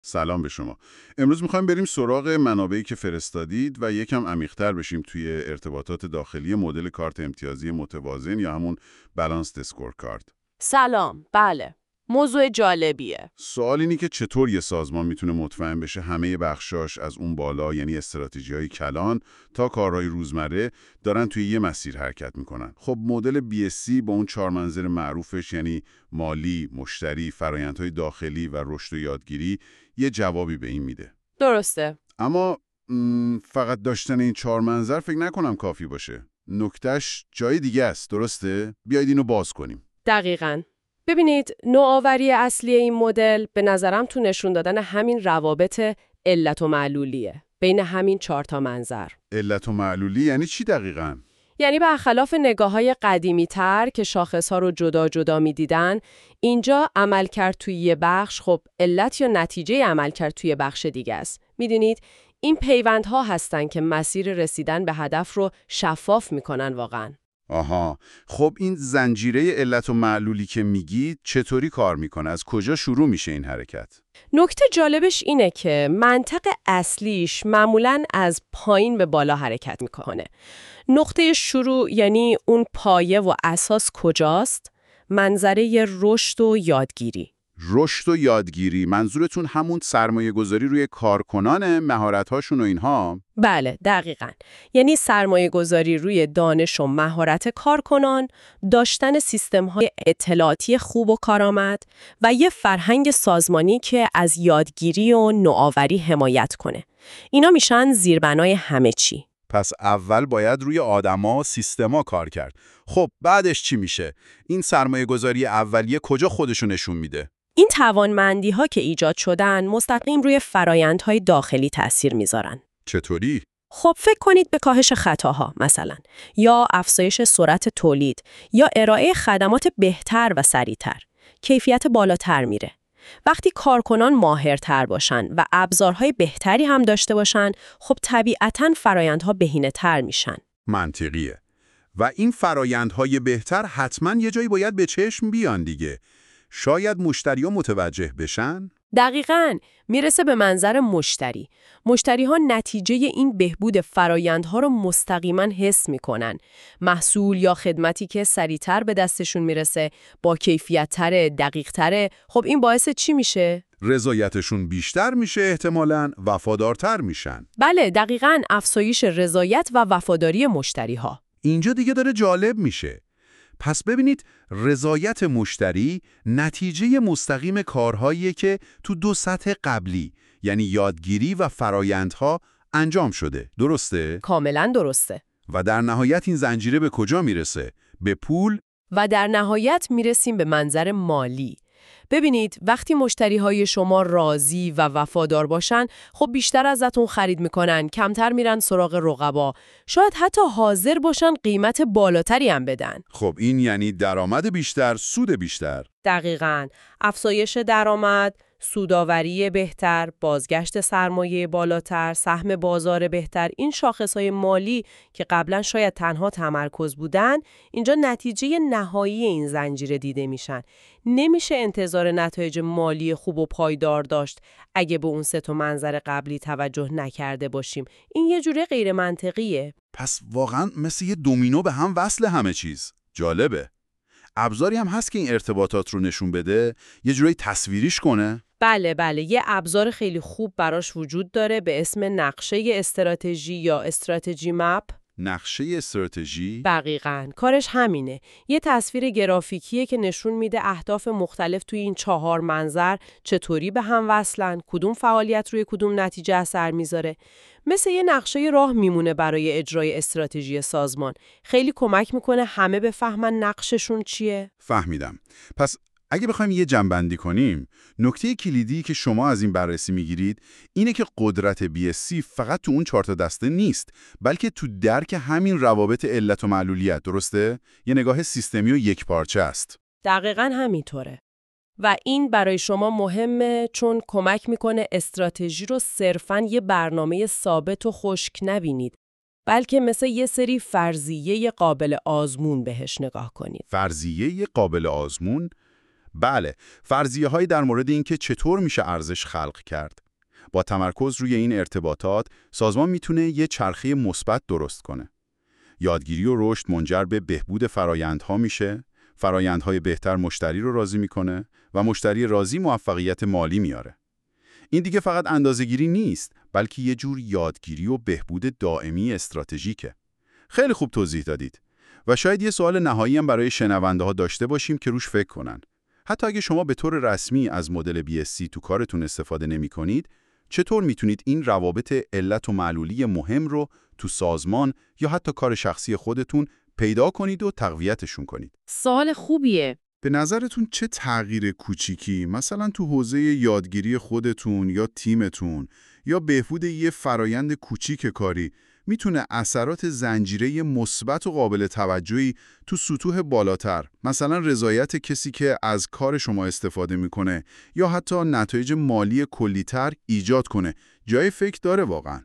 سلام به شما. امروز میخوایم بریم سراغ منابعی که فرستادید و یکم عمیق‌تر بشیم توی ارتباطات داخلی مدل کارت امتیازی متوازن یا همون بالانسد اسکورکارد. سلام، بله. موضوع جالبیه. سوال اینی که چطور یه سازمان میتونه مطمئن بشه همه بخشاش از اون بالا، یعنی استراتژی‌های کلان تا کارهای روزمره، دارن توی یه مسیر حرکت میکنن. خب مدل BSC با اون 4 منظر معروفش، یعنی مالی، مشتری، فرآیندهای داخلی و رشد و یادگیری، یه جوابی به این میده. درسته. اما فقط داشتن این 4 منظر فکر نکنم کافی باشه. نکتهش جای دیگه است، درسته؟ بیایید اینو باز کنیم. دقیقاً. ببینید، نوآوری اصلی این مدل به نظرم تو نشون دادن همین روابط علت و معلولیه. بین همین 4 تا منظر. علت و معلولی یعنی چی دقیقاً؟ یعنی برخلاف نگاه‌های قدیمی‌تر که شاخص‌ها رو جدا جدا می‌دیدن، اینجا عملکرد توی یه بخش خب علت یا نتیجه عملکرد توی بخش دیگه است. می‌دونید این پیوندها هستن که مسیر رسیدن به هدف رو شفاف می‌کنن واقعاً. آها، خب این زنجیره علت و معلولی که میگید چطوری کار میکنه؟ از کجا شروع میشه این حرکت؟ نکته جالبش اینه که منطق اصلیش معمولاً از پایین به بالا حرکت میکنه. نقطه شروع یعنی اون پایه و اساس کجاست؟ منظره رشد و یادگیری. رشد و یادگیری، منظورتون همون سرمایه گذاری روی کارکنان، مهارت‌هاشون و اینها؟ بله، دقیقاً. یعنی سرمایه گذاری روی دانش و مهارت کارکنان، داشتن سیستم‌های اطلاعاتی خوب و کارآمد و یه فرهنگ سازمانی که از یادگیری و نوآوری حمایت کنه. اینا میشن زیربنای همه چی. پس اول باید روی آدما و سیستما کار کرد. خب بعدش چی میشه؟ این سرمایه گذاری اولیه کجا خودشو نشون میده؟ این توانمندی‌ها که ایجاد شدن مستقیم روی فرایندهای داخلی تأثیر میذارن. چطوری؟ خب فکر کنید به کاهش خطاها مثلا، یا افزایش سرعت تولید، یا ارائه خدمات بهتر و سریعتر. کیفیت بالاتر میره. وقتی کارکنان ماهرتر باشن و ابزارهای بهتری هم داشته باشن، خب طبیعتاً فرایندها بهینه‌تر میشن. منطقیه. و این فرایندهای بهتر حتما یه جایی باید به چشم بیان دیگه. شاید مشتری‌ها متوجه بشن؟ دقیقاً، میرسه به منظر مشتری. مشتری‌ها نتیجه این بهبود فرایندها رو مستقیماً حس میکنن. محصول یا خدمتی که سریعتر به دستشون میرسه، با کیفیت‌تر، دقیق‌تره، خب این باعث چی میشه؟ رضایتشون بیشتر میشه، احتمالاً وفادارتر میشن. بله، دقیقاً افزایش رضایت و وفاداری مشتری‌ها. اینجا دیگه داره جالب میشه. پس ببینید، رضایت مشتری نتیجه مستقیم کارهاییه که تو 2 سطح قبلی، یعنی یادگیری و فرایندها، انجام شده. درسته؟ کاملاً درسته. و در نهایت این زنجیره به کجا میرسه؟ به پول؟ و در نهایت میرسیم به منظر مالی. ببینید، وقتی مشتری‌های شما راضی و وفادار باشن، خب بیشتر ازتون خرید میکنن، کمتر میرن سراغ رقبا، شاید حتی حاضر باشن قیمت بالاتری هم بدن. خب این یعنی درآمد بیشتر، سود بیشتر. دقیقاً. افزایش درآمد، سودآوری بهتر، بازگشت سرمایه بالاتر، سهم بازار بهتر، این شاخصهای مالی که قبلا شاید تنها تمرکز بودن، اینجا نتیجه نهایی این زنجیره دیده میشن. نمیشه انتظار نتایج مالی خوب و پایدار داشت اگه به اون 3 تا منظر قبلی توجه نکرده باشیم. این یه جوره غیر منطقیه. پس واقعا مثل یه دومینو به هم وصل همه چیز. جالبه. ابزاری هم هست که این ارتباطات رو نشون بده، یه جوری تصویریش کنه؟ بله، یه ابزار خیلی خوب براش وجود داره به اسم نقشه استراتژی یا استراتژی مپ. نقشه استراتژی؟ دقیقاً، کارش همینه. یه تصویر گرافیکیه که نشون میده اهداف مختلف توی این 4 منظر چطوری به هم وصلن، کدوم فعالیت روی کدوم نتیجه اثر میذاره. مثل یه نقشه راه میمونه برای اجرای استراتژی سازمان. خیلی کمک میکنه همه بفهمن نقششون چیه. فهمیدم. پس اگه بخوایم یه جمع‌بندی کنیم، نکته کلیدی که شما از این بررسی میگیرید اینه که قدرت BSC فقط تو اون 4 تا دسته نیست، بلکه تو درک همین روابط علت و معلولیت، درسته؟ یه نگاه سیستمی و یکپارچه است. دقیقاً همینطوره. و این برای شما مهمه چون کمک میکنه استراتژی رو صرفاً یه برنامه ثابت و خشک نبینید، بلکه مثل یه سری فرضیه قابل آزمون بهش نگاه کنید. فرضیه قابل آزمون؟ بله، فرضیه‌هایی در مورد اینکه چطور میشه ارزش خلق کرد. با تمرکز روی این ارتباطات، سازمان میتونه یه چرخه مثبت درست کنه. یادگیری و رشد منجر به بهبود فرایندها میشه، فرایندهای بهتر مشتری رو راضی میکنه و مشتری راضی موفقیت مالی میاره. این دیگه فقط اندازه‌گیری نیست، بلکه یه جور یادگیری و بهبود دائمی استراتژیکه. خیلی خوب توضیح دادید. و شاید یه سوال نهایی هم برای شنونده‌ها داشته باشیم که روش فکر کنن. حتی اگه شما به طور رسمی از مدل BSC تو کارتون استفاده نمی‌کنید، چطور میتونید این روابط علت و معلولی مهم رو تو سازمان یا حتی کار شخصی خودتون پیدا کنید و تقویتشون کنید؟ سوال خوبیه. به نظرتون چه تغییر کوچیکی مثلا تو حوزه یادگیری خودتون یا تیمتون یا بهبود یه فرایند کوچیک کاری میتونه اثرات زنجیره مثبت و قابل توجهی تو سطوح بالاتر، مثلا رضایت کسی که از کار شما استفاده میکنه یا حتی نتایج مالی کلیتر ایجاد کنه؟ جای فکر داره واقعا.